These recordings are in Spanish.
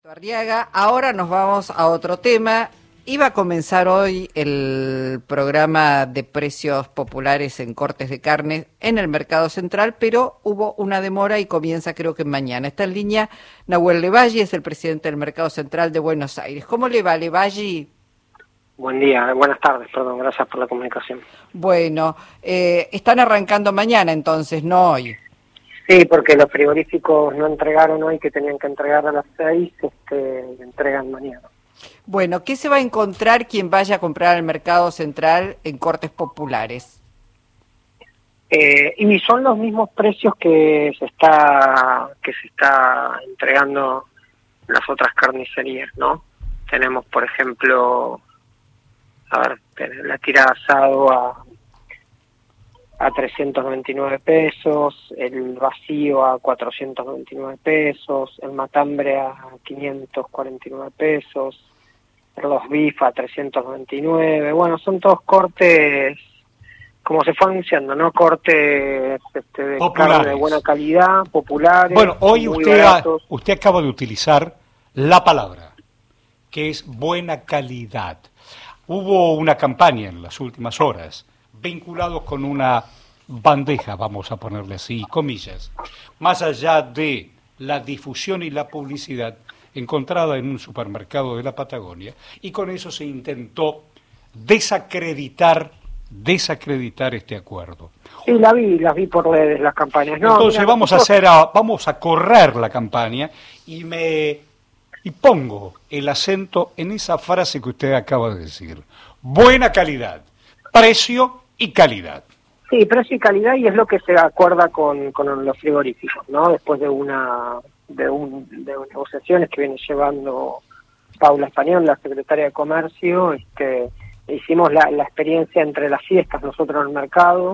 Arriaga, ahora nos vamos a otro tema. Iba a comenzar hoy el programa de precios populares en cortes de carne en el Mercado Central, pero hubo una demora y comienza creo que mañana. Está en línea Nahuel Levalli, es el presidente del Mercado Central de Buenos Aires. ¿Cómo le va, Levalli? Buen día, buenas tardes, perdón, gracias por la comunicación. Bueno, están arrancando mañana entonces, no hoy. Sí, porque los frigoríficos no entregaron hoy, que tenían que entregar a las 6, entregan mañana. Bueno, ¿qué se va a encontrar quien vaya a comprar al Mercado Central en cortes populares? Y son los mismos precios que se está entregando en las otras carnicerías, ¿no? Tenemos, por ejemplo, la tira de asado a 399 pesos, el vacío a 499 pesos, el matambre a 549 pesos, los bif a 399, bueno, son todos cortes, como se fue anunciando, ¿no? Cortes de carne de buena calidad, populares. Bueno, hoy usted acaba de utilizar la palabra, que es buena calidad. Hubo una campaña en las últimas horas vinculados con una bandeja, vamos a ponerle así, comillas, más allá de la difusión y la publicidad encontrada en un supermercado de la Patagonia, y con eso se intentó desacreditar este acuerdo. Sí, las vi por redes, las campañas. No, entonces mira, vamos a correr la campaña y pongo el acento en esa frase que usted acaba de decir. Buena calidad, precio y calidad. Sí, precio y calidad, y es lo que se acuerda con los frigoríficos, ¿no? Después de negociaciones que viene llevando Paula Español, la secretaria de Comercio, hicimos la experiencia entre las fiestas nosotros en el mercado,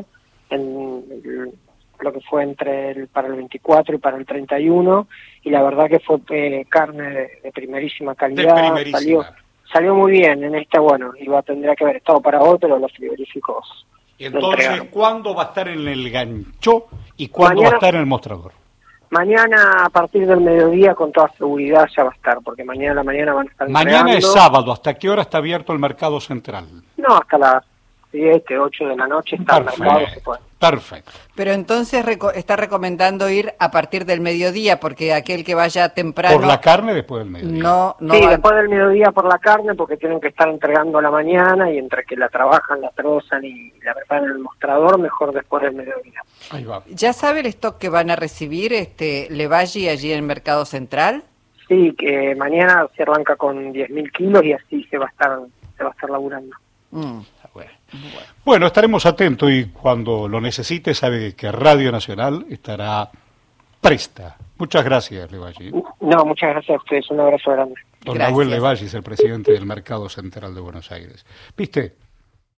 lo que fue para el 24 y para el 31, y la verdad que fue carne de primerísima calidad. Salió muy bien en bueno, tendría que haber estado para hoy, pero los frigoríficos. Y entonces, ¿cuándo va a estar en el gancho y cuándo va a estar en el mostrador? Mañana a partir del mediodía con toda seguridad ya va a estar, porque mañana a la mañana van a estar Mañana entregando. Es sábado, ¿hasta qué hora está abierto el Mercado Central? No, hasta las 7, 8 de la noche está el mercado, se puede. Perfecto. Pero entonces está recomendando ir a partir del mediodía, porque aquel que vaya temprano... ¿Por la carne después del mediodía? Sí, después del mediodía por la carne, porque tienen que estar entregando a la mañana, y entre que la trabajan, la trozan y la preparan en el mostrador, mejor después del mediodía. Ahí va. ¿Ya sabe el stock que van a recibir Levalli allí en el Mercado Central? Sí, que mañana se arranca con 10.000 kilos y así se va a estar laburando. Bueno, estaremos atentos, y cuando lo necesite sabe que Radio Nacional estará presta. Muchas gracias, Levalli. No, muchas gracias a ustedes, un abrazo grande. Don Nahuel Levalli es el presidente del Mercado Central de Buenos Aires. ¿Viste?